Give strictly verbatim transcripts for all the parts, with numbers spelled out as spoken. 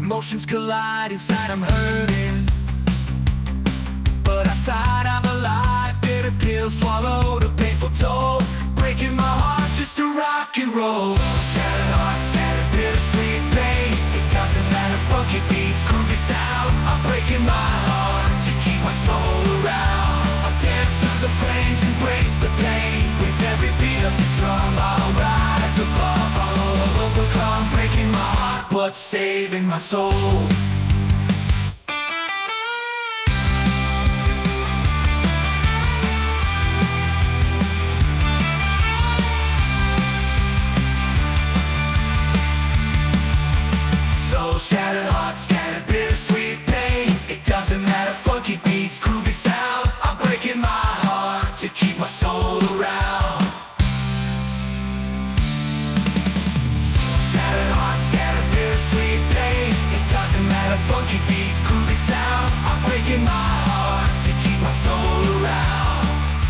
Emotions collide, inside I'm hurting, but outside I'm alive. Bitter pills swallowed, a painful toll, breaking my heart just to rock and roll. Shattered heart, scattered bittersweet pain. It doesn't matter, funky beats, groovy sound. I'm breaking my heart to keep my soul around. I dance through the flames, embrace the pain. With every beat of the drum I'll rise above. I'll overcome, breaking my heart but saving my soul. Shattered heart, scattered bittersweet pain. It doesn't matter, funky beats, groovy sound. I'm breaking my heart to keep my soul around. Shattered heart, scattered bittersweet pain. It doesn't matter, funky beats, groovy sound. I'm breaking my heart to keep my soul around.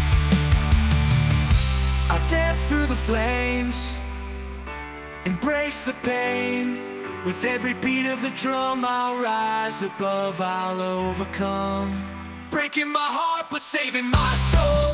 I dance through the flames, embrace the pain. With every beat of the drum I'll rise above, I'll overcome. Breaking my heart but saving my soul.